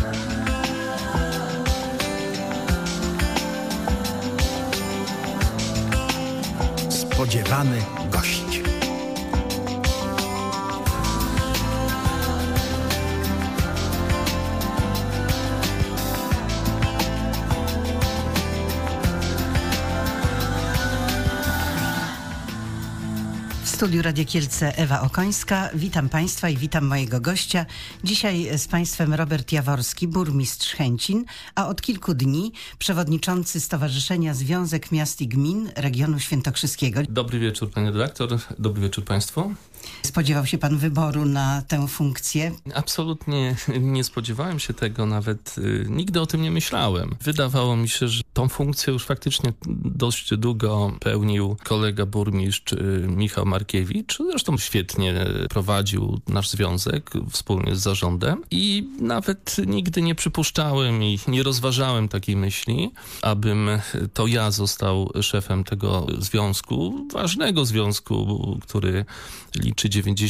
Spodziewany gość. W studiu Radia Kielce Ewa Okońska. Witam Państwa i witam mojego gościa. Dzisiaj z Państwem Robert Jaworski, burmistrz Chęcin, a od kilku dni przewodniczący Stowarzyszenia Związek Miast i Gmin Regionu Świętokrzyskiego. Dobry wieczór, pani redaktor. Dobry wieczór państwu. Spodziewał się pan wyboru na tę funkcję? Absolutnie nie spodziewałem się tego, nawet nigdy o tym nie myślałem. Wydawało mi się, że tą funkcję już faktycznie dość długo pełnił kolega burmistrz Michał Markiewicz. Zresztą świetnie prowadził nasz związek wspólnie z zarządem i nawet nigdy nie przypuszczałem i nie rozważałem takiej myśli, abym to ja został szefem tego związku, ważnego związku, który liczy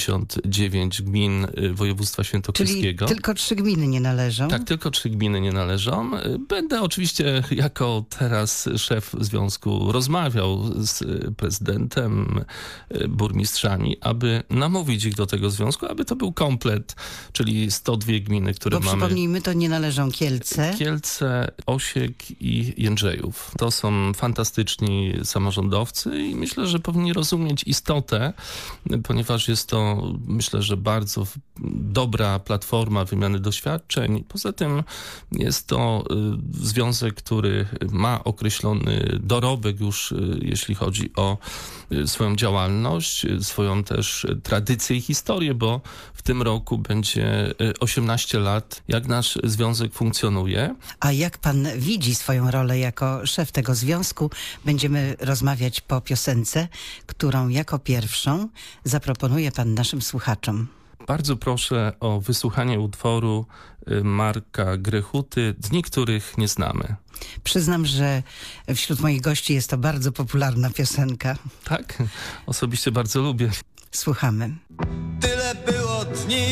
99 gmin województwa świętokrzyskiego. Czyli tylko 3 gminy nie należą? Tak, tylko 3 gminy nie należą. Będę oczywiście jako teraz szef związku rozmawiał z prezydentem, burmistrzami, aby namówić ich do tego związku, aby to był komplet, czyli 102 gminy, które mamy. Bo przypomnijmy, to nie należą Kielce. Kielce, Osiek i Jędrzejów. To są fantastyczni samorządowcy i myślę, że powinni rozumieć istotę, ponieważ jest to, myślę, że bardzo dobra platforma wymiany doświadczeń. Poza tym jest to związek, który ma określony dorobek już, jeśli chodzi o swoją działalność, swoją też tradycję i historię, bo w tym roku będzie 18 lat, jak nasz związek funkcjonuje. A jak pan widzi swoją rolę jako szef tego związku? Będziemy rozmawiać po piosence, którą jako pierwszą zaproponuje pan naszym słuchaczom. Bardzo proszę o wysłuchanie utworu Marka Grechuty, Dni, których nie znamy. Przyznam, że wśród moich gości jest to bardzo popularna piosenka. Tak? Osobiście bardzo lubię. Słuchamy. Tyle było dni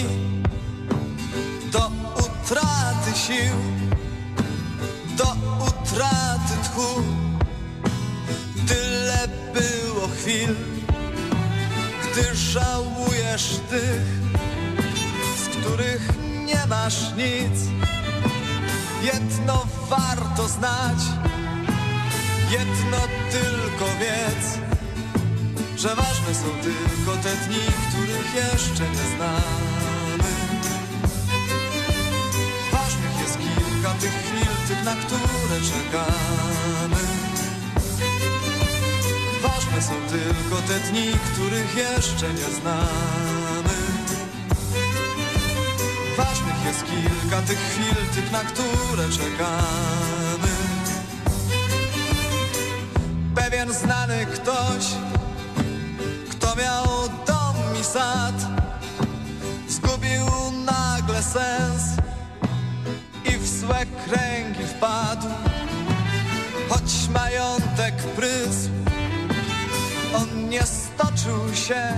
do utraty sił, do utraty tchu. Tyle było chwil, gdy żałujesz tych, z których nie masz nic. Jedno warto znać, jedno tylko wiedz, że ważne są tylko te dni, których jeszcze nie znamy. Ważnych jest kilka tych chwil, tych, na które czekamy. Ważne są tylko te dni, których jeszcze nie znamy. Ważnych jest kilka tych chwil, tych, na które czekamy. Pewien znany ktoś, kto miał dom i sad, zgubił nagle sens i w złe kręgi wpadł. Choć majątek prysł, on nie stoczył się,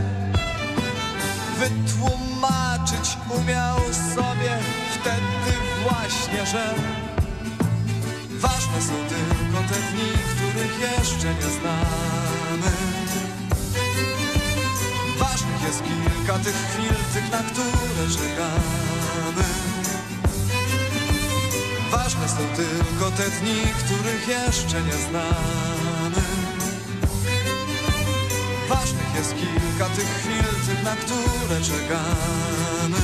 wytłumaczyć umiał sobie wtedy właśnie, że ważne są tylko te dni, których jeszcze nie znamy. Ważnych jest kilka tych chwil, tych, na które czekamy. Ważne są tylko te dni, których jeszcze nie znamy. Ważnych jest kilka tych chwil, tych, na które czekamy.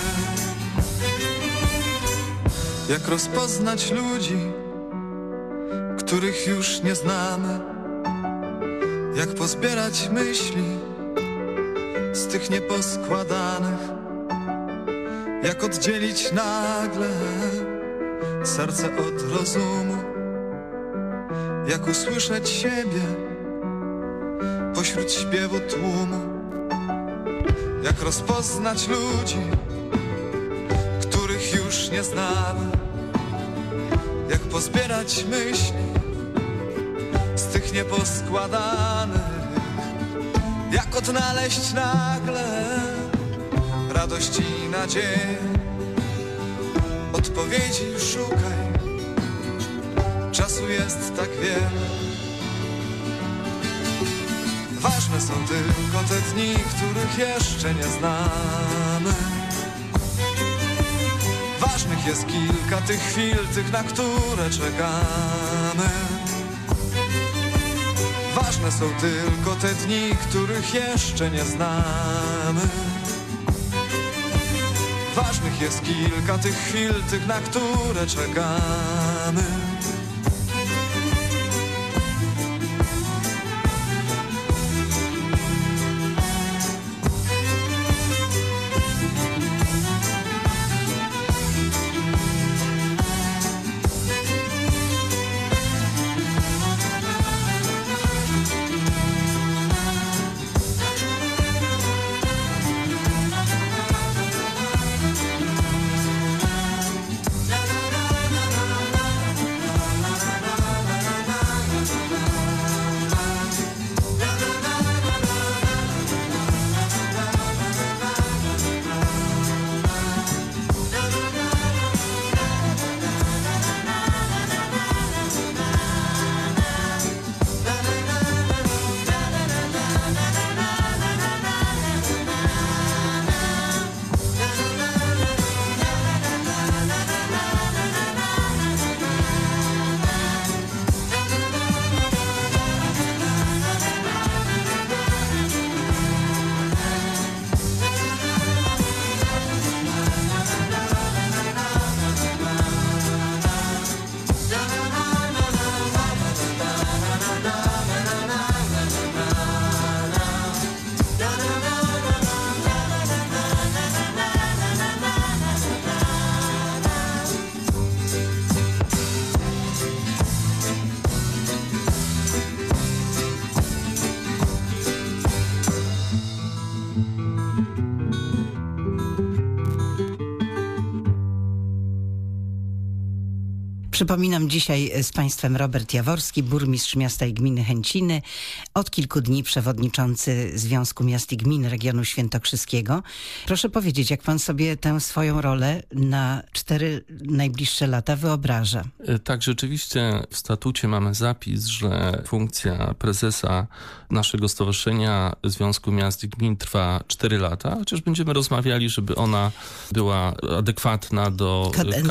Jak rozpoznać ludzi, których już nie znamy? Jak pozbierać myśli z tych nieposkładanych? Jak oddzielić nagle serce od rozumu? Jak usłyszeć siebie pośród śpiewu tłumu? Jak rozpoznać ludzi, których już nie znamy? Jak pozbierać myśli z tych nieposkładanych? Jak odnaleźć nagle radość i nadzieję? odpowiedzi szukaj. Czasu jest tak wiele. Ważne są tylko te dni, których jeszcze nie znamy. Ważnych jest kilka tych chwil, tych, na które czekamy. Ważne są tylko te dni, których jeszcze nie znamy. Ważnych jest kilka tych chwil, tych, na które czekamy. Przypominam, dzisiaj z Państwem Robert Jaworski, burmistrz miasta i gminy Chęciny, od kilku dni przewodniczący Związku Miast i Gmin Regionu Świętokrzyskiego. Proszę powiedzieć, jak Pan sobie tę swoją rolę na 4 najbliższe lata wyobraża? Tak, rzeczywiście w statucie mamy zapis, że funkcja prezesa naszego stowarzyszenia Związku Miast i Gmin trwa 4 lata, chociaż będziemy rozmawiali, żeby ona była adekwatna do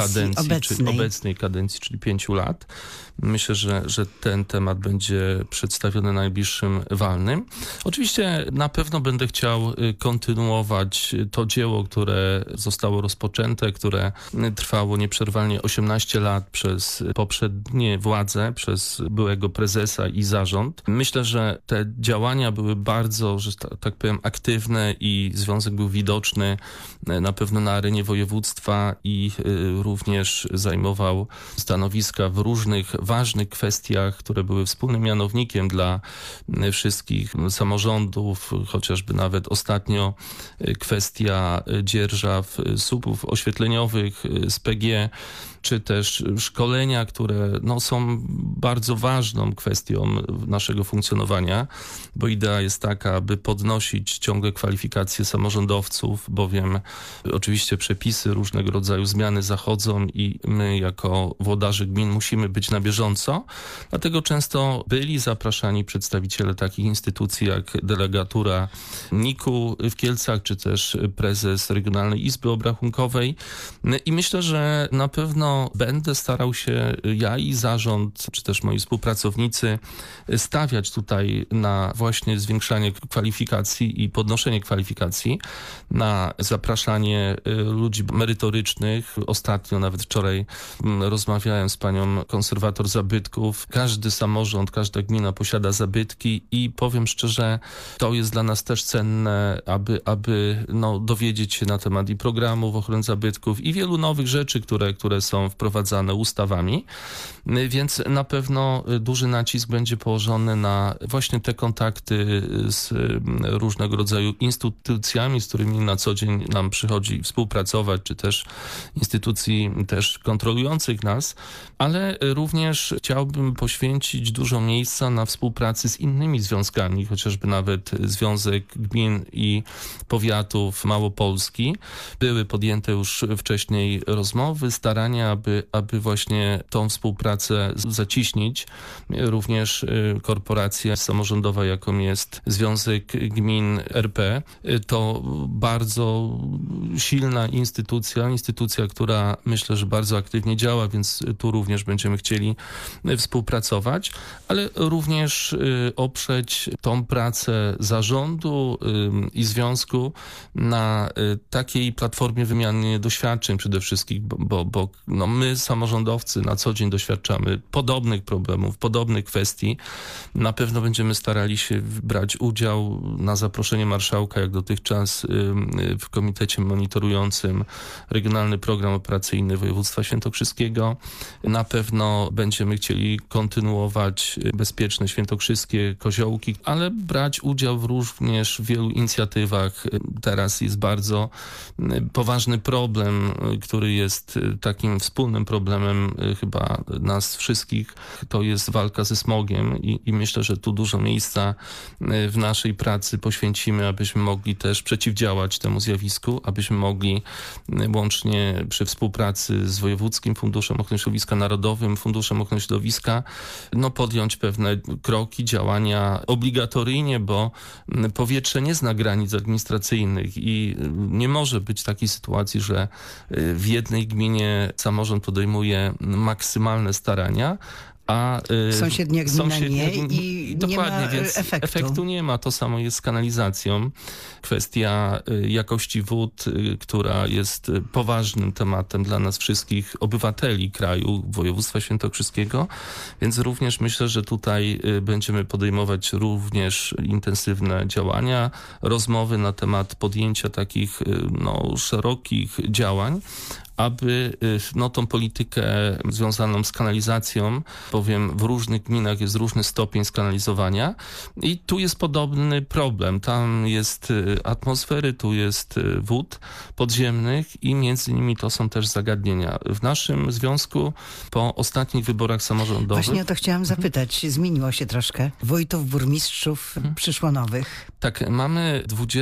obecnej kadencji, czyli 5 lat. Myślę, że ten temat będzie przedstawiony na najbliższym walnym. Oczywiście na pewno będę chciał kontynuować to dzieło, które zostało rozpoczęte, które trwało nieprzerwalnie 18 lat przez poprzednie władze, przez byłego prezesa i zarząd. Myślę, że te działania były bardzo, że tak powiem, aktywne i związek był widoczny na pewno na arenie województwa i również zajmował stanowiska w różnych ważnych kwestiach, które były wspólnym mianownikiem dla wszystkich samorządów, chociażby nawet ostatnio kwestia dzierżaw słupów oświetleniowych z PG, czy też szkolenia, które są bardzo ważną kwestią naszego funkcjonowania, bo idea jest taka, aby podnosić ciągle kwalifikacje samorządowców, bowiem oczywiście przepisy, różnego rodzaju zmiany zachodzą i my jako włodarze gmin musimy być na bieżąco. Dlatego często byli zapraszani przedstawiciele takich instytucji jak delegatura NIK-u w Kielcach, czy też prezes Regionalnej Izby Obrachunkowej. I myślę, że na pewno będę starał się, ja i zarząd, czy też moi współpracownicy, stawiać tutaj na właśnie zwiększanie kwalifikacji i podnoszenie kwalifikacji, na zapraszanie ludzi merytorycznych. Ostatnio, nawet wczoraj rozmawiałem z panią konserwator zabytków. Każdy samorząd, każda gmina posiada zabytki i powiem szczerze, to jest dla nas też cenne, aby dowiedzieć się na temat i programów ochrony zabytków i wielu nowych rzeczy, które są są wprowadzane ustawami, więc na pewno duży nacisk będzie położony na właśnie te kontakty z różnego rodzaju instytucjami, z którymi na co dzień nam przychodzi współpracować, czy też instytucji też kontrolujących nas, ale również chciałbym poświęcić dużo miejsca na współpracy z innymi związkami, chociażby nawet Związek Gmin i Powiatów Małopolski. Były podjęte już wcześniej rozmowy, starania, aby właśnie tą współpracę zaciśnić. Również korporacja samorządowa, jaką jest Związek Gmin RP, to bardzo silna instytucja, która myślę, że bardzo aktywnie działa, więc tu również będziemy chcieli współpracować, ale również oprzeć tą pracę zarządu i związku na takiej platformie wymiany doświadczeń przede wszystkim, bo my samorządowcy na co dzień doświadczamy podobnych problemów, podobnych kwestii. Na pewno będziemy starali się brać udział na zaproszenie marszałka, jak dotychczas w komitecie monitorującym Regionalny Program Operacyjny Województwa Świętokrzyskiego. Na pewno będziemy chcieli kontynuować bezpieczne świętokrzyskie koziołki, ale brać udział również w wielu inicjatywach. Teraz jest bardzo poważny problem, który jest takim wspólnym problemem chyba nas wszystkich. To jest walka ze smogiem i myślę, że tu dużo miejsca w naszej pracy poświęcimy, abyśmy mogli też przeciwdziałać temu zjawisku, abyśmy mogli łącznie przy współpracy z Wojewódzkim Funduszem Ochrony Środowiska, Narodowym Funduszem Ochrony Środowiska, podjąć pewne kroki, działania obligatoryjnie, bo powietrze nie zna granic administracyjnych i nie może być takiej sytuacji, że w jednej gminie samorząd podejmuje maksymalne starania, a sąsiednia gmina nie i dokładnie, nie ma więc efektu nie ma. To samo jest z kanalizacją. Kwestia jakości wód, która jest poważnym tematem dla nas wszystkich obywateli kraju, województwa świętokrzyskiego, więc również myślę, że tutaj będziemy podejmować również intensywne działania, rozmowy na temat podjęcia takich szerokich działań, aby tą politykę związaną z kanalizacją, bowiem w różnych gminach jest różny stopień skanalizowania i tu jest podobny problem. Tam jest atmosfery, tu jest wód podziemnych i między nimi to są też zagadnienia. W naszym związku po ostatnich wyborach samorządowych... Właśnie o to chciałam zapytać. Zmieniło się troszkę. Wójtów, burmistrzów przyszło nowych. Tak, mamy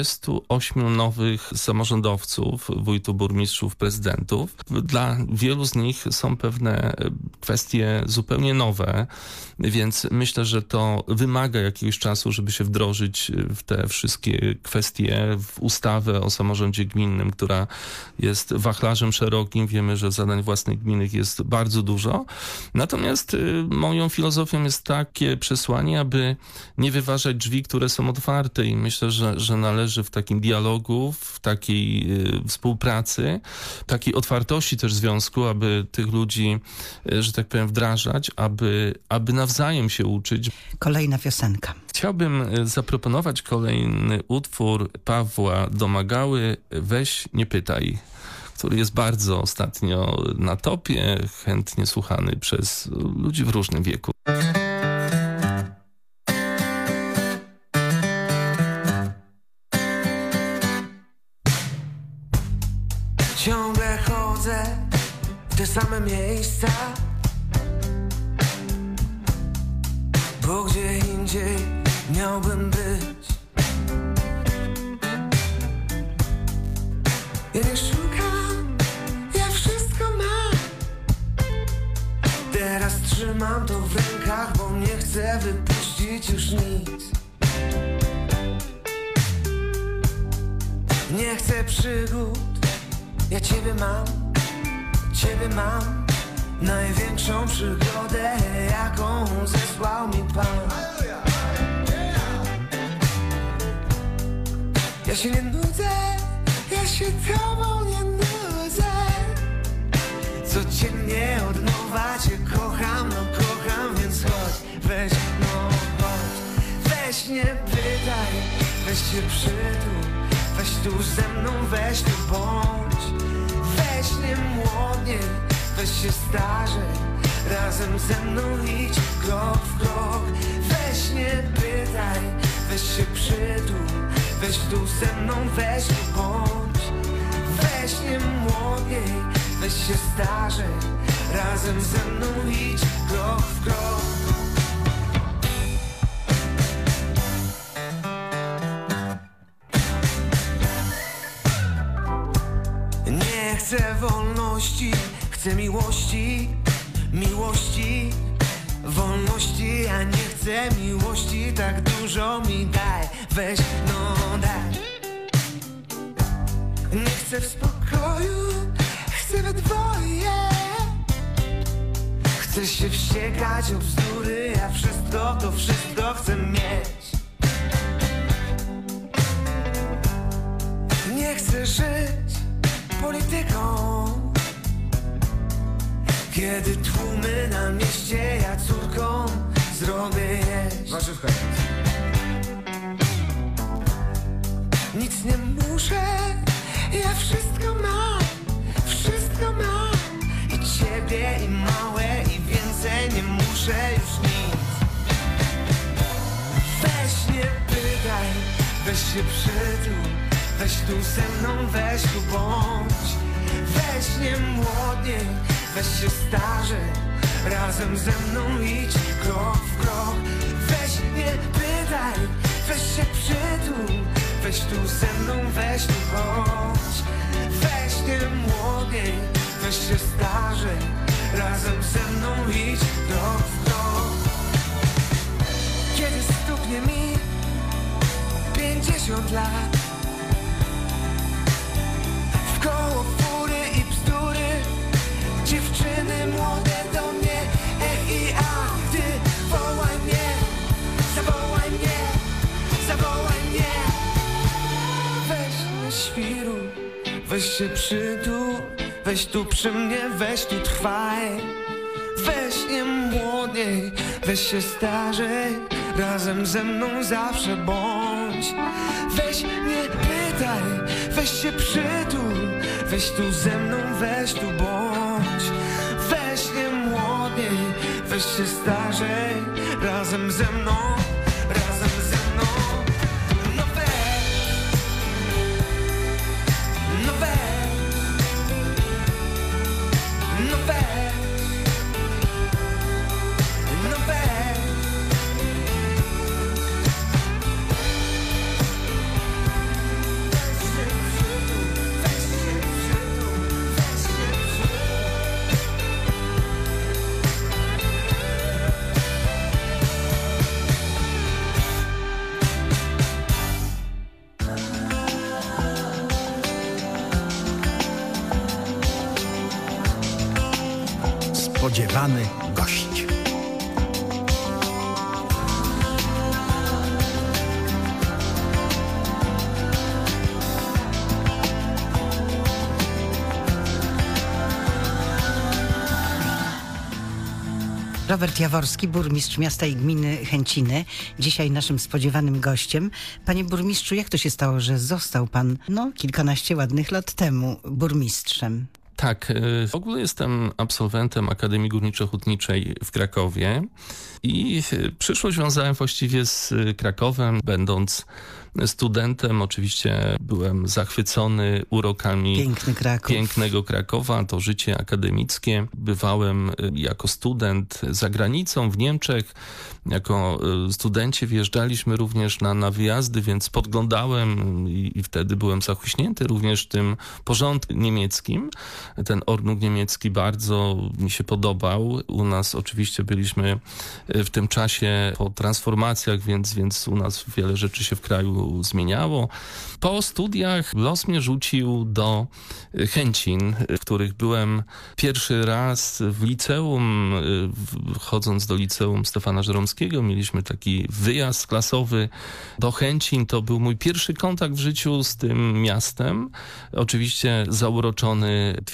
28 nowych samorządowców, wójtów, burmistrzów, prezydentów. Dla wielu z nich są pewne kwestie zupełnie nowe, więc myślę, że to wymaga jakiegoś czasu, żeby się wdrożyć w te wszystkie kwestie, w ustawę o samorządzie gminnym, która jest wachlarzem szerokim. Wiemy, że zadań własnych gminnych jest bardzo dużo. Natomiast moją filozofią jest takie przesłanie, aby nie wyważać drzwi, które są otwarte i myślę, że należy w takim dialogu, w takiej współpracy, takiej otwartości też związku, aby tych ludzi, że tak powiem, wdrażać, aby nawzajem się uczyć. Kolejna piosenka. Chciałbym zaproponować kolejny utwór Pawła Domagały, Weź nie pytaj, który jest bardzo ostatnio na topie, chętnie słuchany przez ludzi w różnym wieku. Ciągle chodzę w te same miejsca, bo gdzie indziej miałbym być. Ja nie szukam, ja wszystko mam. Teraz trzymam to w rękach, bo nie chcę wypuścić już nic. Nie chcę przygód, ja Ciebie mam, największą przygodę, jaką zesłał mi Pan. Ja się nie nudzę, ja się Tobą nie nudzę. Codziennie od nowa Cię kocham, więc chodź, weź, chodź. Weź nie pytaj, weź się przytul, weź tu ze mną, weź tu bądź. Weź nie młodnie, weź się starzej, razem ze mną idź krok w krok. Weź nie pytaj, weź się przytul, weź tu ze mną, weź tu bądź. Weź nie młodniej, weź się starzej, razem ze mną idź krok w krok. Nie chcę wolności, chcę miłości, miłości, wolności. Ja nie chcę miłości, tak dużo mi daj, weź no daj. Nie chcę w spokoju, chcę we dwoje. Chcę się wściekać o bzdury, ja to wszystko chcę mieć. Nie chcę żyć polityką, kiedy tłumy na mieście, ja córką zrobię jeść. Warzywka. Nic nie muszę, ja wszystko mam i ciebie, i małe, i więcej nie muszę już nic. Weź nie pytaj, weź się przytul, weź tu ze mną, weź tu bądź. Weź nie młodniej, weź się starzej, razem ze mną idź krok w krok. Weź nie pytaj, weź się przytul, weź tu ze mną, weź tu chodź. Weź nie młodniej, weź się starzej, razem ze mną idź krok w krok. Kiedy stuknie mi 50 lat, wkoło fury i bzdury, dziewczyny młode do mnie, i a, ty wołaj mnie, zawołaj mnie, zawołaj mnie. Weź nie świruj, weź się przytul, weź tu przy mnie, weź tu trwaj. Weź nie młodniej, weź się starzej, razem ze mną zawsze bądź. Weź nie pytaj, weź się przytul, weź tu ze mną, weź tu bądź. Weź nie młodniej, weź się starzej, razem ze mną, razem ze mną. No weź, no weź, no weź, no weź. Spodziewany gość. Robert Jaworski, burmistrz miasta i gminy Chęciny, dzisiaj naszym spodziewanym gościem. Panie burmistrzu, jak to się stało, że został pan, kilkanaście ładnych lat temu burmistrzem? Tak, w ogóle jestem absolwentem Akademii Górniczo-Hutniczej w Krakowie i przyszłość wiązałem właściwie z Krakowem, będąc studentem. Oczywiście byłem zachwycony urokami pięknego Krakowa, to życie akademickie. Bywałem jako student za granicą, w Niemczech. Jako studenci wjeżdżaliśmy również na wyjazdy, więc podglądałem i wtedy byłem zachłyśnięty również tym porządkiem niemieckim. Ten Ordnung niemiecki bardzo mi się podobał. U nas oczywiście byliśmy w tym czasie po transformacjach, więc u nas wiele rzeczy się w kraju zmieniało. Po studiach los mnie rzucił do Chęcin, w których byłem pierwszy raz w liceum. Chodząc do liceum Stefana Żeromskiego, mieliśmy taki wyjazd klasowy do Chęcin. To był mój pierwszy kontakt w życiu z tym miastem. Oczywiście zauroczony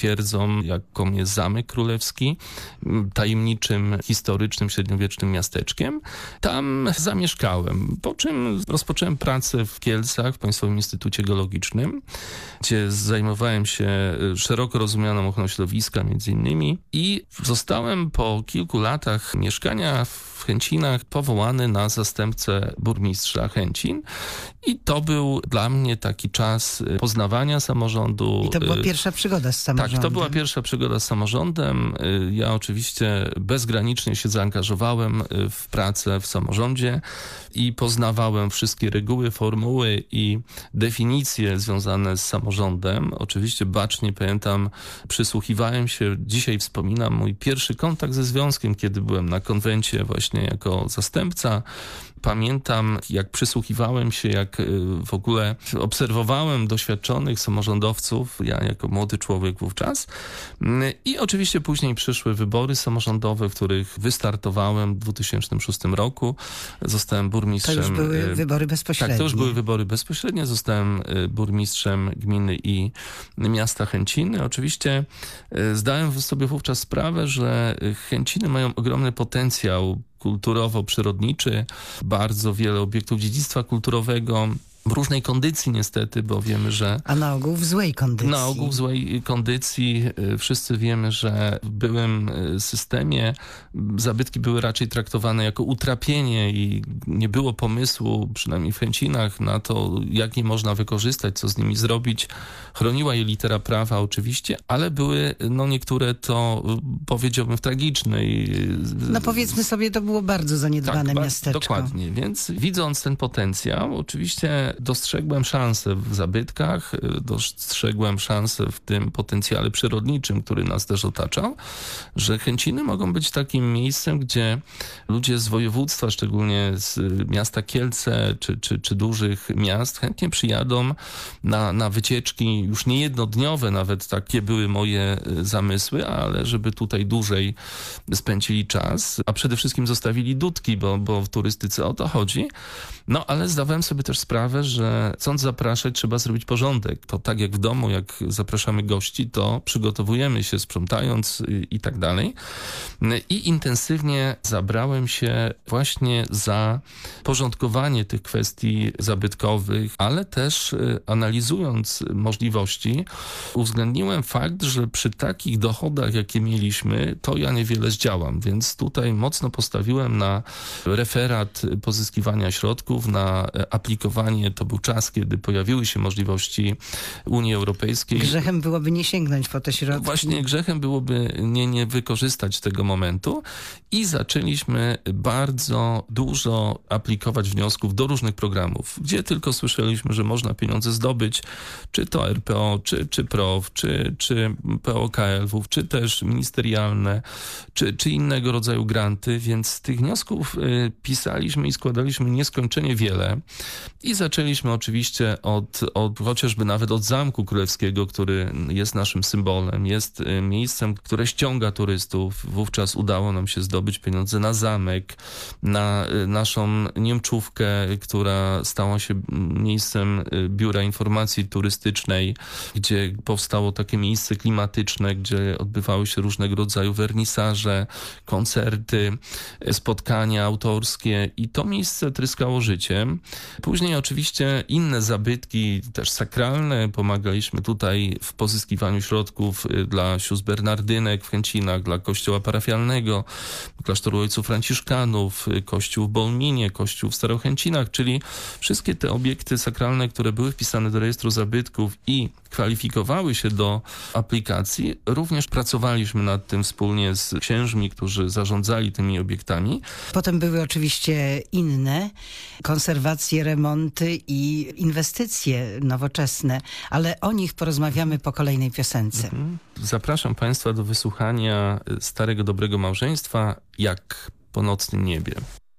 twierdzą, jaką jest Zamek Królewski, tajemniczym, historycznym, średniowiecznym miasteczkiem. Tam zamieszkałem, po czym rozpocząłem pracę w Kielcach, w Państwowym Instytucie Geologicznym, gdzie zajmowałem się szeroko rozumianą ochroną środowiska między innymi i zostałem po kilku latach mieszkania w Chęcinach powołany na zastępcę burmistrza Chęcin i to był dla mnie taki czas poznawania samorządu. I to była pierwsza przygoda z samorządem. Tak, to była pierwsza przygoda z samorządem. Ja oczywiście bezgranicznie się zaangażowałem w pracę w samorządzie i poznawałem wszystkie reguły, formuły i definicje związane z samorządem. Oczywiście bacznie pamiętam, przysłuchiwałem się, dzisiaj wspominam mój pierwszy kontakt ze związkiem, kiedy byłem na konwencie właśnie jako zastępca. Pamiętam, jak przysłuchiwałem się, jak w ogóle obserwowałem doświadczonych samorządowców, ja jako młody człowiek wówczas. I oczywiście później przyszły wybory samorządowe, w których wystartowałem w 2006 roku. Zostałem burmistrzem. To już były wybory bezpośrednie. Tak, to już były wybory bezpośrednie. Zostałem burmistrzem gminy i miasta Chęciny. Oczywiście zdałem sobie wówczas sprawę, że Chęciny mają ogromny potencjał kulturowo-przyrodniczy, bardzo wiele obiektów dziedzictwa kulturowego, w różnej kondycji niestety, bo wiemy, że... A na ogół w złej kondycji. Na ogół w złej kondycji. Wszyscy wiemy, że w byłym systemie zabytki były raczej traktowane jako utrapienie i nie było pomysłu, przynajmniej w Chęcinach, na to, jak je można wykorzystać, co z nimi zrobić. Chroniła je litera prawa oczywiście, ale były niektóre to, powiedziałbym, w tragicznej... No powiedzmy sobie, to było bardzo zaniedbane miasteczko. Dokładnie, więc widząc ten potencjał, oczywiście dostrzegłem szansę w zabytkach, dostrzegłem szansę w tym potencjale przyrodniczym, który nas też otaczał, że Chęciny mogą być takim miejscem, gdzie ludzie z województwa, szczególnie z miasta Kielce czy dużych miast, chętnie przyjadą na wycieczki już nie jednodniowe, nawet takie były moje zamysły, ale żeby tutaj dłużej spędzili czas, a przede wszystkim zostawili dudki, bo w turystyce o to chodzi. No ale zdawałem sobie też sprawę, że chcąc zapraszać, trzeba zrobić porządek. To tak jak w domu, jak zapraszamy gości, to przygotowujemy się, sprzątając i tak dalej. I intensywnie zabrałem się właśnie za porządkowanie tych kwestii zabytkowych, ale też analizując możliwości, uwzględniłem fakt, że przy takich dochodach, jakie mieliśmy, to ja niewiele zdziałam, więc tutaj mocno postawiłem na referat pozyskiwania środków, na aplikowanie. To był czas, kiedy pojawiły się możliwości Unii Europejskiej. Grzechem byłoby nie sięgnąć po te środki. Właśnie grzechem byłoby nie wykorzystać tego momentu i zaczęliśmy bardzo dużo aplikować wniosków do różnych programów, gdzie tylko słyszeliśmy, że można pieniądze zdobyć, czy to RPO, czy PROW, czy PO-KLW, czy też ministerialne, czy innego rodzaju granty, więc tych wniosków pisaliśmy i składaliśmy nieskończenie wiele i zaczęliśmy oczywiście od chociażby nawet od Zamku Królewskiego, który jest naszym symbolem, jest miejscem, które ściąga turystów. Wówczas udało nam się zdobyć pieniądze na zamek, na naszą Niemczówkę, która stała się miejscem Biura Informacji Turystycznej, gdzie powstało takie miejsce klimatyczne, gdzie odbywały się różnego rodzaju wernisaże, koncerty, spotkania autorskie i to miejsce tryskało życiem. Później oczywiście inne zabytki, też sakralne, pomagaliśmy tutaj w pozyskiwaniu środków dla sióstr Bernardynek w Chęcinach, dla kościoła parafialnego, klasztoru ojców franciszkanów, kościół w Bolminie, kościół w Starochęcinach, czyli wszystkie te obiekty sakralne, które były wpisane do rejestru zabytków i kwalifikowały się do aplikacji. Również pracowaliśmy nad tym wspólnie z księżmi, którzy zarządzali tymi obiektami. Potem były oczywiście inne konserwacje, remonty i inwestycje nowoczesne, ale o nich porozmawiamy po kolejnej piosence. Zapraszam Państwa do wysłuchania Starego Dobrego Małżeństwa Jak po nocnym niebie.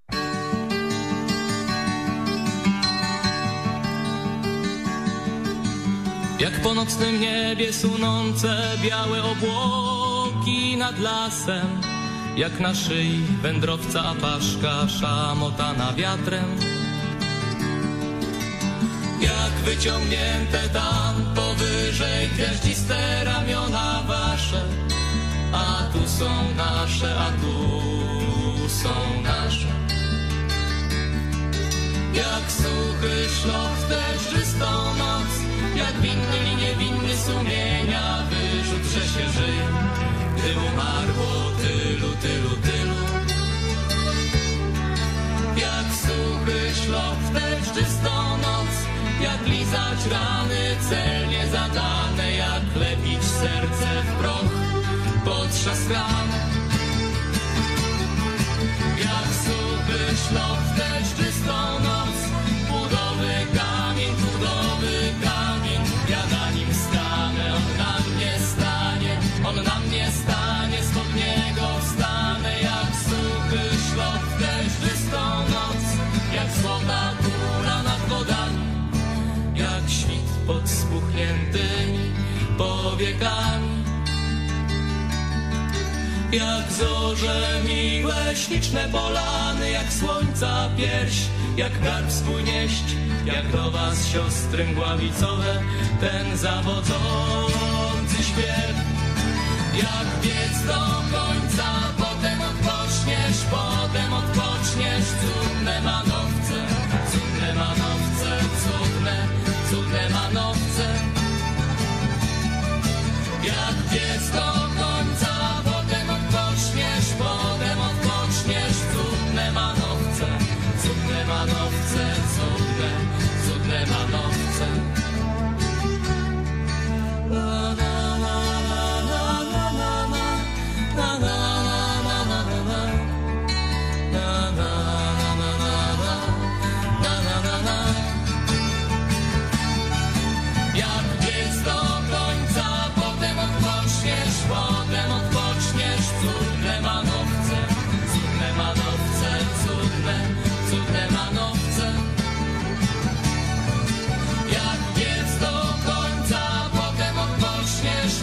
Jak po nocnym niebie sunące białe obłoki nad lasem, jak na szyi wędrowca paszka szamotana wiatrem. jak wyciągnięte tam powyżej gwiaździste ramiona wasze. A tu są nasze, a tu są nasze. Jak suchy szloch w deszczystą noc, jak winny i niewinny sumienia, wyrzut, że się żyje, gdy umarło tylu, tylu, tylu. Jak suchy szloch w deszczystą noc, jak lizać rany celnie zadane, jak lepić serce w proch potrzaskane. Jak suchy szloch w deszczystą noc, budowy kamień, ja na nim stanę, on na mnie stanie, on na mnie stanie, spod niego wstanę. Jak suchy szloch w deszczystą noc, jak złota góra nad wodami, jak świt pod spuchniętymi powiekami. Jak zorze miłe, śliczne polany, jak słońca pierś, jak garb swój nieść, jak do was siostry mgławicowe, ten zawodzący śpiew. Jak biec do końca, potem odpoczniesz, cudne manowce, cudne manowce, cudne manowce. Jak biec do końca, potem odpoczniesz, cudne manowce, cudne manowce, cudne manowce. La, la, la, la, la, la, la, la, la, la, la, la, la. Jak biec do końca, potem odpoczniesz, cudne manowce, cudne manowce, cudne manowce. Jak biec do końca, potem odpoczniesz,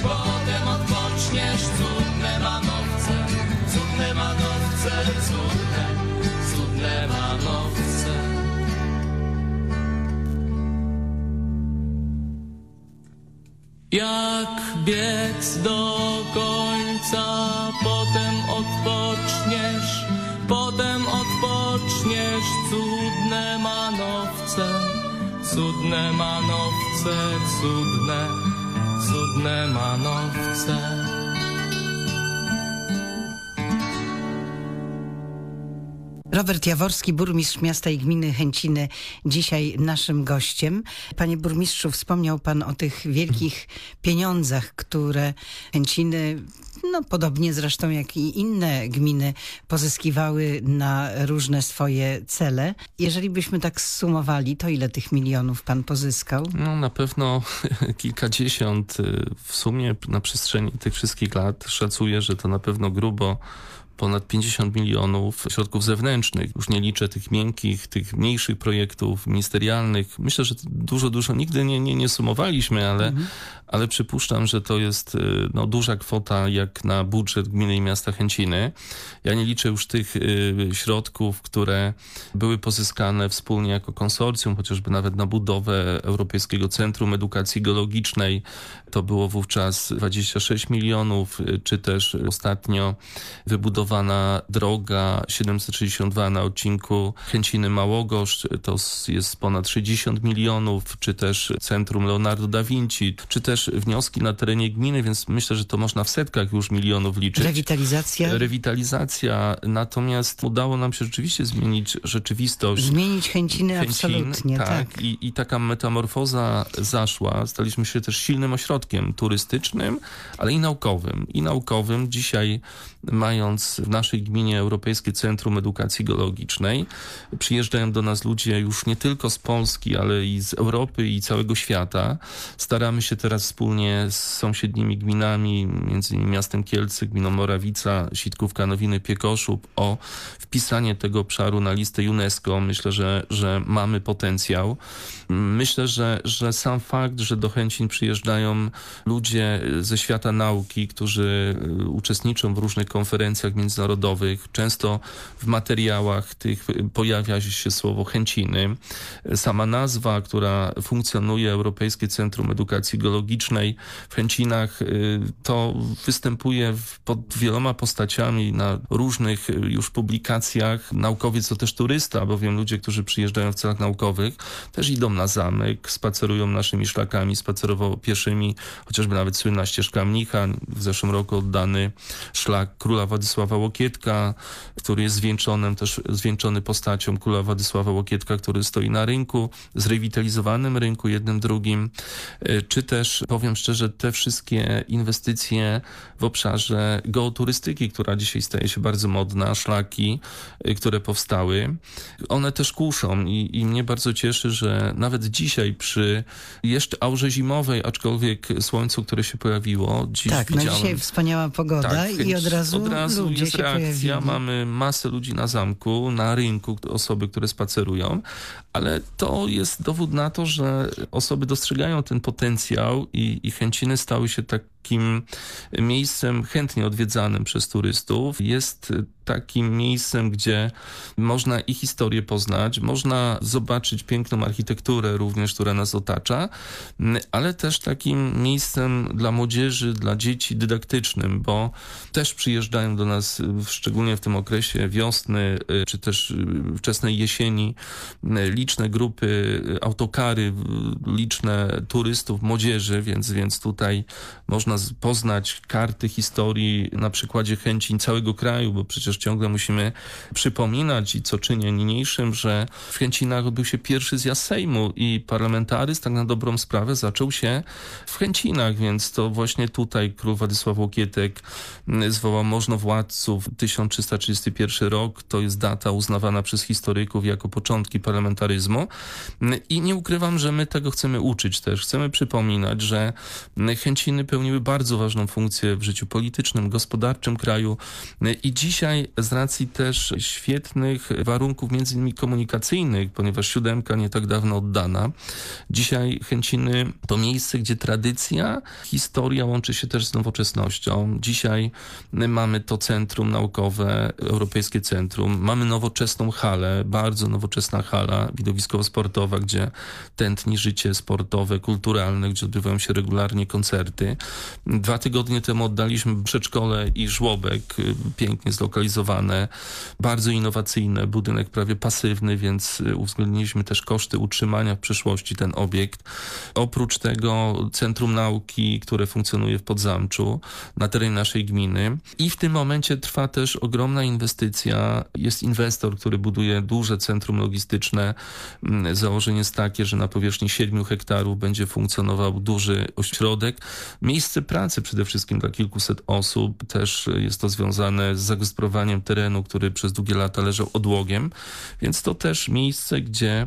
cudne manowce, cudne manowce, cudne manowce. Jak biec do końca, potem odpoczniesz, cudne manowce, cudne manowce, cudne manowce. Robert Jaworski, burmistrz miasta i gminy Chęciny, dzisiaj naszym gościem. Panie burmistrzu, wspomniał pan o tych wielkich pieniądzach, które Chęciny, podobnie zresztą jak i inne gminy, pozyskiwały na różne swoje cele. Jeżeli byśmy tak zsumowali, to ile tych milionów pan pozyskał? Na pewno kilkadziesiąt w sumie na przestrzeni tych wszystkich lat. Szacuję, że to na pewno grubo ponad 50 milionów środków zewnętrznych. Już nie liczę tych miękkich, tych mniejszych projektów ministerialnych. Myślę, że dużo nigdy nie sumowaliśmy, ale przypuszczam, że to jest duża kwota jak na budżet gminy i miasta Chęciny. Ja nie liczę już tych środków, które były pozyskane wspólnie jako konsorcjum, chociażby nawet na budowę Europejskiego Centrum Edukacji Geologicznej. To było wówczas 26 milionów, czy też ostatnio wybudowana droga 762 na odcinku Chęciny-Małogoszcz, to jest ponad 60 milionów, czy też Centrum Leonardo da Vinci, czy też wnioski na terenie gminy, więc myślę, że to można w setkach już milionów liczyć. Rewitalizacja, natomiast udało nam się rzeczywiście zmienić rzeczywistość. Zmienić Chęciny absolutnie, tak. I taka metamorfoza zaszła. Staliśmy się też silnym ośrodkiem turystycznym, ale i naukowym. Dzisiaj, mając w naszej gminie Europejskie Centrum Edukacji Geologicznej, przyjeżdżają do nas ludzie już nie tylko z Polski, ale i z Europy i całego świata. Staramy się teraz wspólnie z sąsiednimi gminami, między innymi miastem Kielce, gminą Morawica, Sitkówka, Nowiny, Piekoszów, o wpisanie tego obszaru na listę UNESCO. Myślę, że mamy potencjał. Myślę, że sam fakt, że do Chęcin przyjeżdżają ludzie ze świata nauki, którzy uczestniczą w różnych konferencjach, między międzynarodowych. Często w materiałach tych pojawia się słowo Chęciny. Sama nazwa, która funkcjonuje, Europejskie Centrum Edukacji Geologicznej w Chęcinach, to występuje pod wieloma postaciami na różnych już publikacjach. Naukowiec to też turysta, bowiem ludzie, którzy przyjeżdżają w celach naukowych, też idą na zamek, spacerują naszymi szlakami, spacerowo pieszymi, chociażby nawet słynna ścieżka mnicha, w zeszłym roku oddany szlak króla Władysława Łokietka, który jest zwieńczony postacią króla Władysława Łokietka, który stoi na rynku, zrewitalizowanym rynku, jednym, drugim, czy też, powiem szczerze, te wszystkie inwestycje w obszarze geoturystyki, która dzisiaj staje się bardzo modna, szlaki, które powstały, one też kuszą i mnie bardzo cieszy, że nawet dzisiaj przy jeszcze aurze zimowej, aczkolwiek słońcu, które się pojawiło, dziś tak, widziałem... dzisiaj wspaniała pogoda i od razu ludzie jest się reakcja. pojawili. Mamy masę ludzi na zamku, na rynku, osoby, które spacerują, ale to jest dowód na to, że osoby dostrzegają ten potencjał i Chęciny stały się takim miejscem chętnie odwiedzanym przez turystów. Jest takim miejscem, gdzie można i historię poznać, można zobaczyć piękną architekturę również, która nas otacza, ale też takim miejscem dla młodzieży, dla dzieci dydaktycznym, bo też przyjeżdżają do nas, szczególnie w tym okresie wiosny, czy też wczesnej jesieni, liczne grupy, autokary, liczne turystów, młodzieży, więc tutaj można poznać karty historii na przykładzie Chęcin całego kraju, bo przecież ciągle musimy przypominać i co czynię niniejszym, że w Chęcinach odbył się pierwszy zjazd Sejmu i parlamentaryzm tak na dobrą sprawę zaczął się w Chęcinach, więc to właśnie tutaj król Władysław Łokietek zwołał możnowładców. 1331 rok to jest data uznawana przez historyków jako początki parlamentaryzmu i nie ukrywam, że my tego chcemy uczyć też. Chcemy przypominać, że Chęciny pełniły bardzo ważną funkcję w życiu politycznym, gospodarczym kraju i dzisiaj z racji też świetnych warunków między innymi komunikacyjnych, ponieważ siódemka nie tak dawno oddana, dzisiaj Chęciny to miejsce, gdzie tradycja, historia łączy się też z nowoczesnością. Dzisiaj mamy to centrum naukowe, Europejskie Centrum, mamy nowoczesną halę, bardzo nowoczesna hala widowiskowo-sportowa, gdzie tętni życie sportowe, kulturalne, gdzie odbywają się regularnie koncerty. 2 tygodnie temu oddaliśmy przedszkole i żłobek, pięknie zlokalizowane, bardzo innowacyjne, budynek prawie pasywny, więc uwzględniliśmy też koszty utrzymania w przyszłości ten obiekt. Oprócz tego Centrum Nauki, które funkcjonuje w Podzamczu na terenie naszej gminy i w tym momencie trwa też ogromna inwestycja. Jest inwestor, który buduje duże centrum logistyczne. Założenie jest takie, że na powierzchni 7 hektarów będzie funkcjonował duży ośrodek. Miejsce pracy przede wszystkim dla kilkuset osób. Też jest to związane z zagospodarowaniem terenu, który przez długie lata leżał odłogiem. Więc to też miejsce, gdzie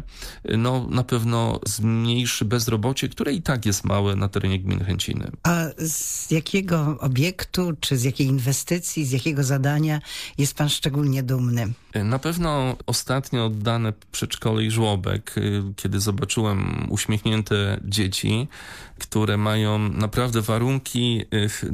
na pewno zmniejszy bezrobocie, które i tak jest małe na terenie gminy Chęciny. A z jakiego obiektu, czy z jakiej inwestycji, z jakiego zadania jest pan szczególnie dumny? Na pewno ostatnio oddane przedszkole i żłobek, kiedy zobaczyłem uśmiechnięte dzieci, które mają naprawdę warunki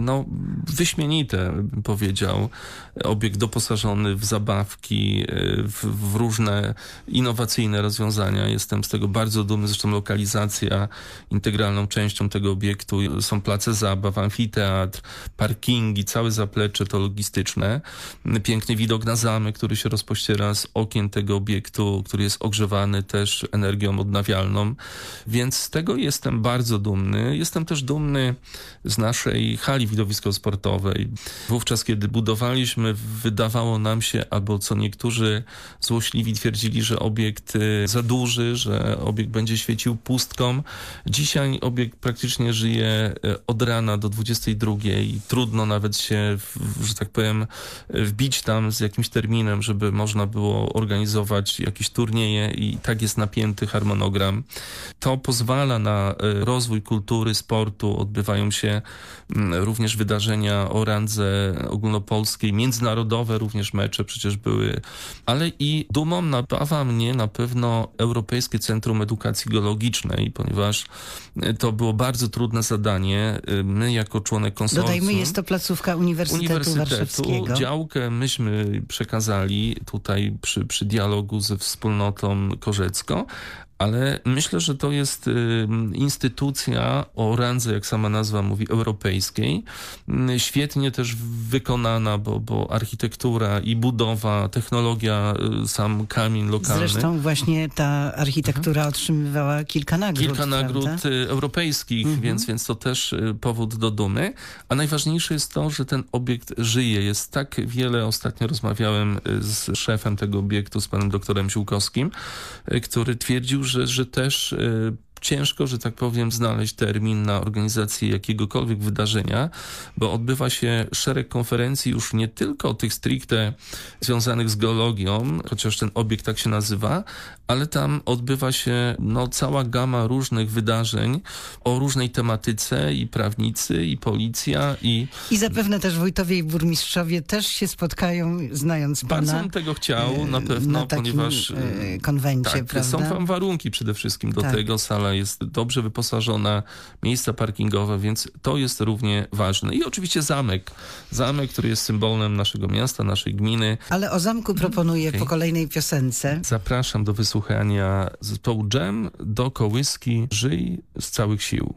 wyśmienite, bym powiedział. Obiekt doposażony w zabawki, w różne innowacyjne rozwiązania. Jestem z tego bardzo dumny, zresztą lokalizacja, integralną częścią tego obiektu są place zabaw, amfiteatr, parkingi, całe zaplecze to logistyczne. Piękny widok na zamek, który się rozpościera z okien tego obiektu, który jest ogrzewany też energią odnawialną. Więc z tego jestem bardzo dumny. Jestem też dumny z naszej hali widowiskowo-sportowej. Wówczas, kiedy budowaliśmy, wydawało nam się, albo co niektórzy złośliwi twierdzili, że obiekt za duży, że obiekt będzie świecił pustką. Dzisiaj obiekt praktycznie żyje od rana do 22 i trudno nawet się, że tak powiem, wbić tam z jakimś terminem, żeby można było organizować jakieś turnieje i tak jest napięty harmonogram. To pozwala na rozwój kultury, sportu. Odbywają się również wydarzenia o randze ogólnopolskiej, międzynarodowe również mecze przecież były, ale i dumą napawa mnie na pewno Europejskie Centrum Edukacji Geologicznej, ponieważ to było bardzo trudne zadanie. My jako członek konsorcjum... Dodajmy, jest to placówka Uniwersytetu Warszawskiego. Działkę myśmy przekazali tutaj przy dialogu ze wspólnotą korzecką, ale myślę, że to jest instytucja o randze, jak sama nazwa mówi, europejskiej. Świetnie też wykonana, bo architektura i budowa, technologia, sam kamień lokalny. Zresztą właśnie ta architektura otrzymywała kilka nagród. Kilka nagród europejskich, więc to też powód do dumy. A najważniejsze jest to, że ten obiekt żyje. Jest tak wiele, ostatnio rozmawiałem z szefem tego obiektu, z panem doktorem Ziółkowskim, który twierdził, że też ciężko, że tak powiem, znaleźć termin na organizację jakiegokolwiek wydarzenia, bo odbywa się szereg konferencji już nie tylko tych stricte związanych z geologią, chociaż ten obiekt tak się nazywa, ale tam odbywa się cała gama różnych wydarzeń o różnej tematyce, i prawnicy, i policja, i zapewne też wójtowie i burmistrzowie też się spotkają, znając pana. Bardzo bym tego chciał, na pewno, na takim ponieważ konwencie, prawda? Są tam warunki przede wszystkim do tego, sala jest dobrze wyposażona, miejsca parkingowe, więc to jest równie ważne. I oczywiście zamek, który jest symbolem naszego miasta, naszej gminy. Ale o zamku proponuję po kolejnej piosence. Zapraszam do wysłuchania zespołu Dżem do kołyski Żyj z całych sił.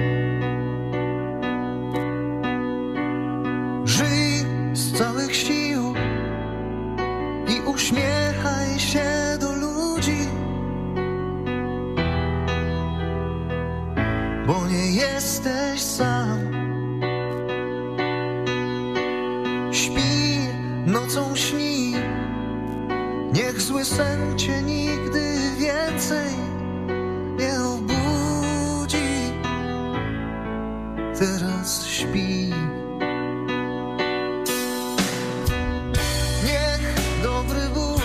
Żyj z całych sił i uśmiechaj się do ludzi, bo nie jesteś sam. Śpi, nocą śni, niech zły sen cię nigdy więcej nie obudzi. Teraz śpi. Niech dobry Bóg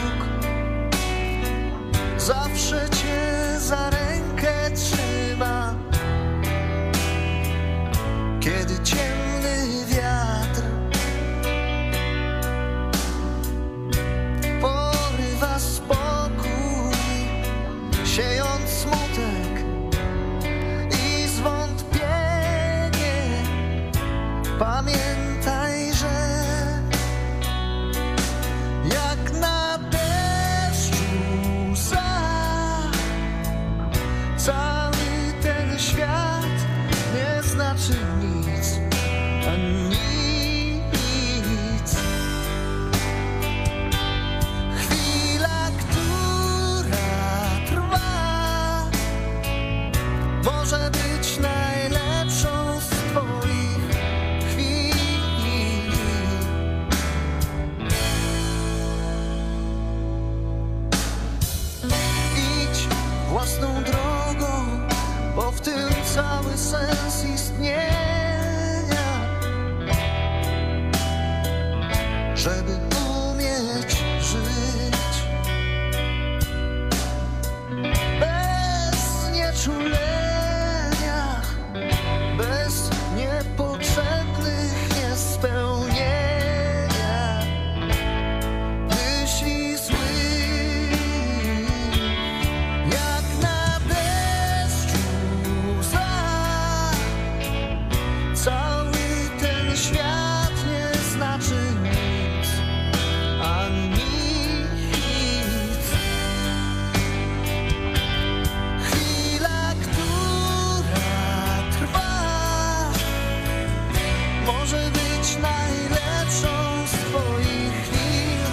zawsze cię za rękę trzyma, kiedy ciemny wiatr porywa spokój, siejąc smutek i zwątpienie. Pamiętaj, że jak na deszczu łza, cały ten świat nie znaczy nic, a nic. Chwila, która trwa, może być najlepszą z twoich chwil. Idź własną drogą, bo w tym cały sens istnienia, żeby umieć żyć bez nieczulenia, bez niepotrzebnych niespełnienia myśli złych. Jak na deszczu łza, cały ten świat nie znaczy nic, a nic. Chwila, która trwa, może być najlepszą z twoich chwil,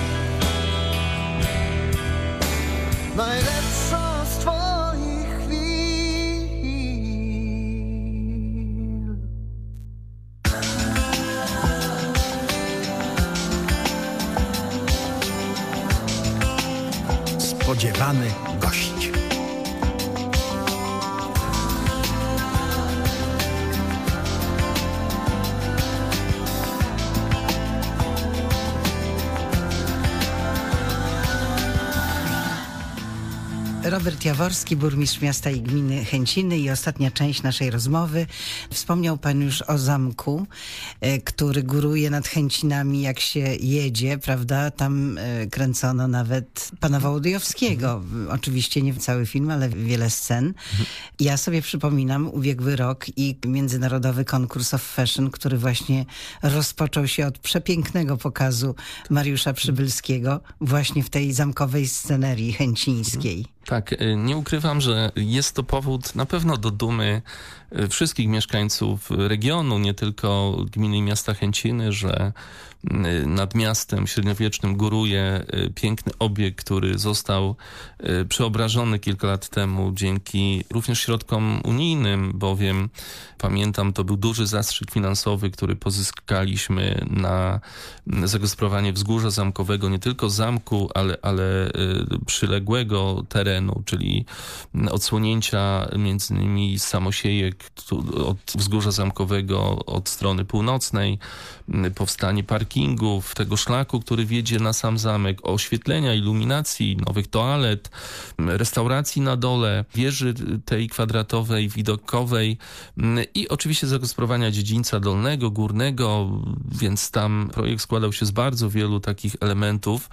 najlepszą z twoich chwil. Spodziewany gość. Robert Jaworski, burmistrz miasta i gminy Chęciny, i ostatnia część naszej rozmowy. Wspomniał pan już o zamku, który góruje nad Chęcinami, jak się jedzie, prawda? Tam kręcono nawet pana Wołodyjowskiego. Oczywiście nie cały film, ale wiele scen. Ja sobie przypominam ubiegły rok i międzynarodowy konkurs of fashion, który właśnie rozpoczął się od przepięknego pokazu Mariusza Przybylskiego właśnie w tej zamkowej scenerii chęcińskiej. Tak, nie ukrywam, że jest to powód na pewno do dumy wszystkich mieszkańców regionu, nie tylko gminy i miasta Chęciny, że nad miastem średniowiecznym góruje piękny obiekt, który został przeobrażony kilka lat temu dzięki również środkom unijnym, bowiem pamiętam, to był duży zastrzyk finansowy, który pozyskaliśmy na zagospodarowanie wzgórza zamkowego, nie tylko zamku, ale przyległego terenu, czyli odsłonięcia między innymi samosiejek od wzgórza zamkowego od strony północnej, powstanie parkingów, tego szlaku, który wiedzie na sam zamek, oświetlenia, iluminacji, nowych toalet, restauracji na dole, wieży tej kwadratowej, widokowej i oczywiście zagospodarowania dziedzińca dolnego, górnego, więc tam projekt składał się z bardzo wielu takich elementów,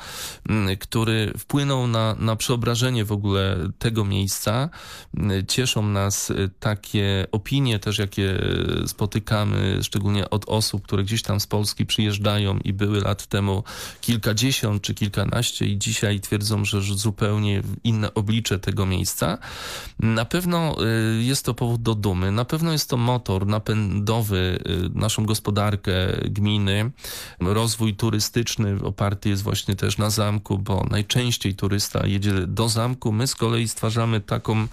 który wpłynął na przeobrażenie w ogóle tego miejsca. Cieszą nas takie opinie też, jakie spotykamy, szczególnie od osób, które gdzieś tam z Polski przyjeżdżają i były lat temu kilkadziesiąt czy kilkanaście i dzisiaj twierdzą, że zupełnie inne oblicze tego miejsca. Na pewno jest to powód do dumy, na pewno jest to motor napędowy naszą gospodarkę gminy. Rozwój turystyczny oparty jest właśnie też na zamku, bo najczęściej turysta jedzie do zamku. My z kolei stwarzamy taką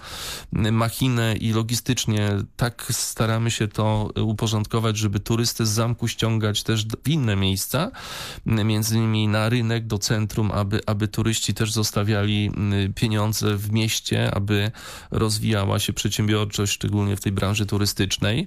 machinę i logistycznie tak staramy się to uporządkować, żeby turystę z zamku ściągać też w inne miejsca, między innymi na rynek, do centrum, aby turyści też zostawiali pieniądze w mieście, aby rozwijała się przedsiębiorczość, szczególnie w tej branży turystycznej,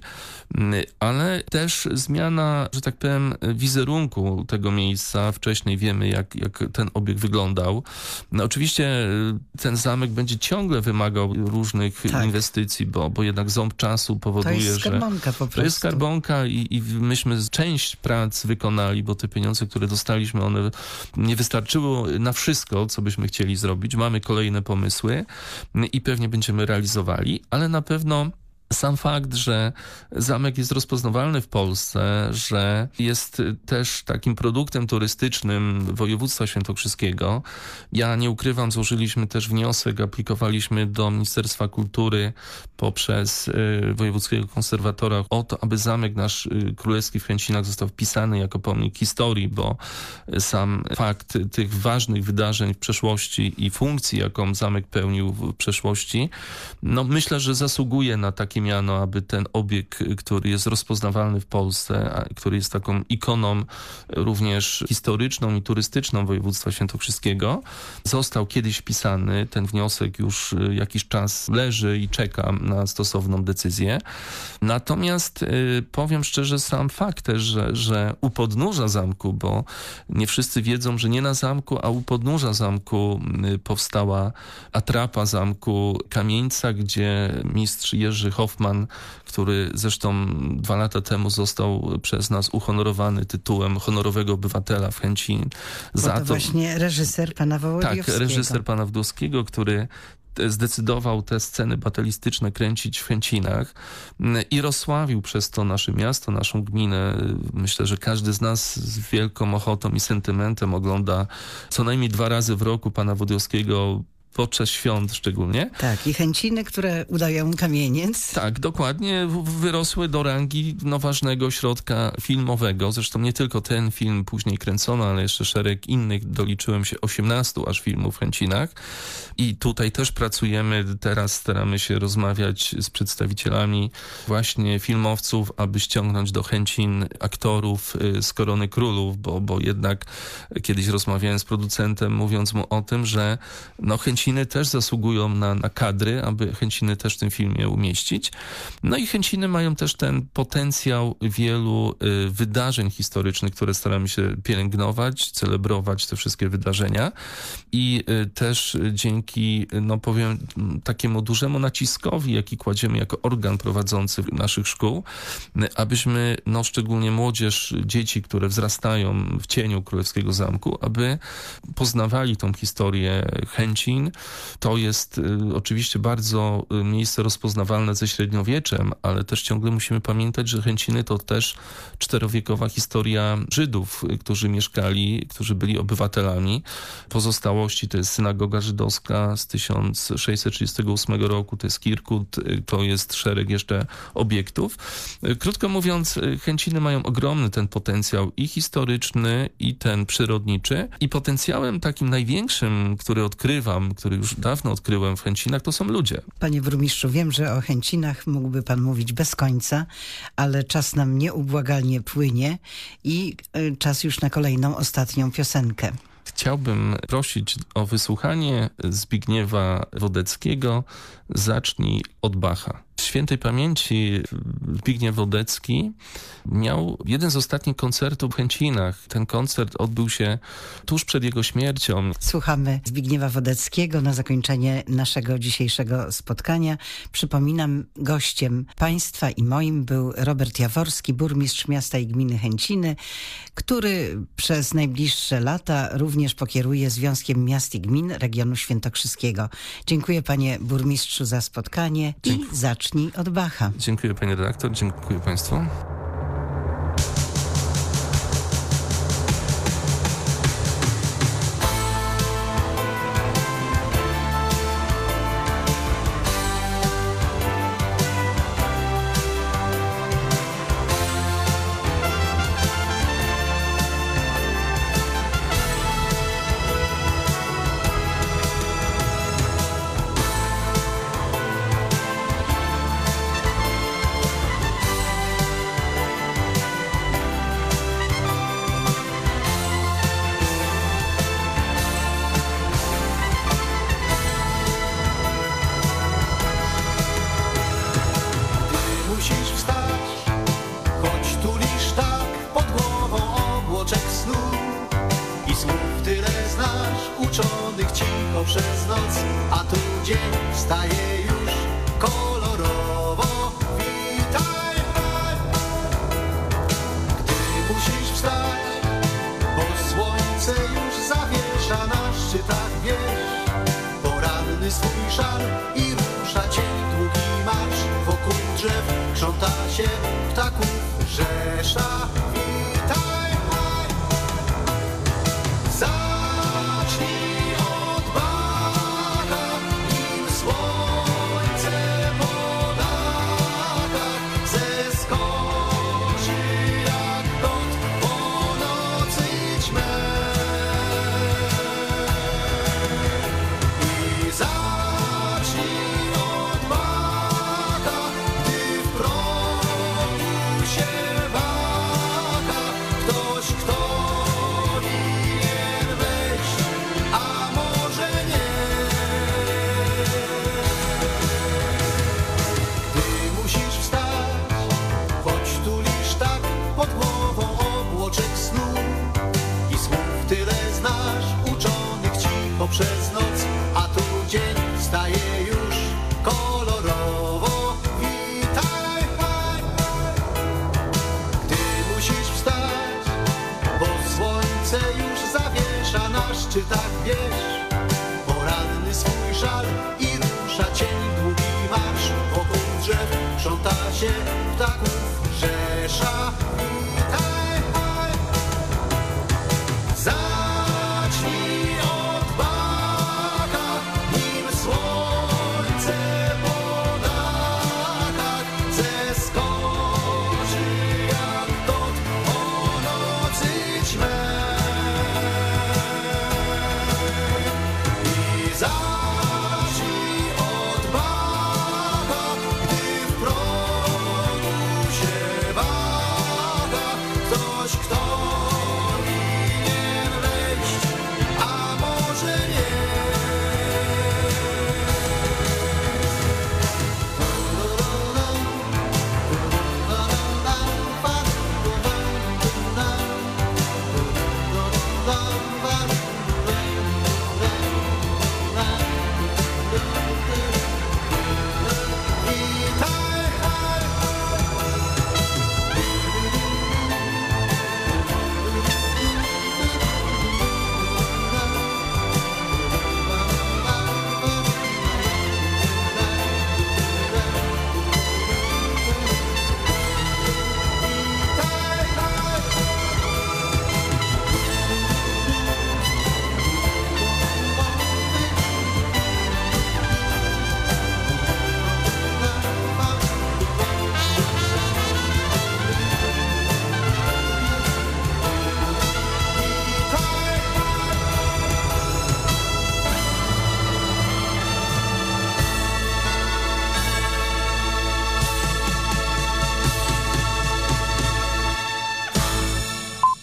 ale też zmiana, że tak powiem, wizerunku tego miejsca. Wcześniej wiemy, jak ten obiekt wyglądał. No, oczywiście ten zamek będzie ciągle wymagał różnych inwestycji, bo jednak ząb czasu powoduje, że... To jest skarbonka po prostu. To jest skarbonka i myśmy część prac wykonali, bo te pieniądze, które dostaliśmy, one nie wystarczyły na wszystko, co byśmy chcieli zrobić. Mamy kolejne pomysły i pewnie będziemy realizowali, ale na pewno sam fakt, że zamek jest rozpoznawalny w Polsce, że jest też takim produktem turystycznym województwa świętokrzyskiego. Ja nie ukrywam, złożyliśmy też wniosek, aplikowaliśmy do Ministerstwa Kultury poprzez wojewódzkiego konserwatora o to, aby zamek nasz królewski w Chęcinach został wpisany jako pomnik historii, bo sam fakt tych ważnych wydarzeń w przeszłości i funkcji, jaką zamek pełnił w przeszłości, no myślę, że zasługuje na takie miano, aby ten obiekt, który jest rozpoznawalny w Polsce, a który jest taką ikoną również historyczną i turystyczną województwa świętokrzyskiego, został kiedyś wpisany. Ten wniosek już jakiś czas leży i czeka na stosowną decyzję. Natomiast powiem szczerze, sam fakt też, że u podnóża zamku, bo nie wszyscy wiedzą, że nie na zamku, a u podnóża zamku powstała atrapa zamku Kamieńca, gdzie mistrz Jerzy Hoffman, który zresztą 2 lata temu został przez nas uhonorowany tytułem honorowego obywatela w Chęcin. To właśnie reżyser pana Wołodyjowskiego. Tak, reżyser pana Wołodyjowskiego, który zdecydował te sceny batalistyczne kręcić w Chęcinach i rozsławił przez to nasze miasto, naszą gminę. Myślę, że każdy z nas z wielką ochotą i sentymentem ogląda co najmniej 2 razy w roku pana Wołodyjowskiego podczas świąt szczególnie. Tak, i Chęciny, które udają kamieniec. Tak, dokładnie, wyrosły do rangi ważnego ośrodka filmowego. Zresztą nie tylko ten film później kręcono, ale jeszcze szereg innych. Doliczyłem się 18 aż filmów w Chęcinach. I tutaj też pracujemy. Teraz staramy się rozmawiać z przedstawicielami właśnie filmowców, aby ściągnąć do Chęcin aktorów z Korony Królów, bo jednak kiedyś rozmawiałem z producentem, mówiąc mu o tym, że Chęciny Chęciny też zasługują na kadry, aby Chęciny też w tym filmie umieścić. No i Chęciny mają też ten potencjał wielu wydarzeń historycznych, które staramy się pielęgnować, celebrować te wszystkie wydarzenia i też dzięki, no powiem, takiemu dużemu naciskowi, jaki kładziemy jako organ prowadzący naszych szkół, abyśmy, no szczególnie młodzież, dzieci, które wzrastają w cieniu Królewskiego Zamku, aby poznawali tą historię Chęcin. To jest oczywiście bardzo miejsce rozpoznawalne ze średniowieczem, ale też ciągle musimy pamiętać, że Chęciny to też czterowiekowa historia Żydów, którzy mieszkali, którzy byli obywatelami. Pozostałości to jest synagoga żydowska z 1638 roku, to jest Kirkut, to jest szereg jeszcze obiektów. Krótko mówiąc, Chęciny mają ogromny ten potencjał i historyczny, i ten przyrodniczy. I potencjałem takim największym, który odkrywam, który już dawno odkryłem w Chęcinach, to są ludzie. Panie burmistrzu, wiem, że o Chęcinach mógłby pan mówić bez końca, ale czas nam nieubłagalnie płynie i czas już na kolejną, ostatnią piosenkę. Chciałbym prosić o wysłuchanie Zbigniewa Wodeckiego Zacznij od Bacha. Świętej pamięci Zbigniew Wodecki miał jeden z ostatnich koncertów w Chęcinach. Ten koncert odbył się tuż przed jego śmiercią. Słuchamy Zbigniewa Wodeckiego na zakończenie naszego dzisiejszego spotkania. Przypominam, gościem państwa i moim był Robert Jaworski, burmistrz miasta i gminy Chęciny, który przez najbliższe lata również pokieruje Związkiem Miast i Gmin regionu świętokrzyskiego. Dziękuję panie burmistrzu za spotkanie i zacznij od Bacha. Dziękuję pani redaktor, dziękuję państwu. Uczonych cicho przez noc, a tu dzień wstaje już kolorowo. Witaj, gdy musisz wstać, bo słońce już zawiesza na szczytach wież. Poranny swój szal i rusza cień długi marsz. Wokół drzew krząta się ptaków rzesza.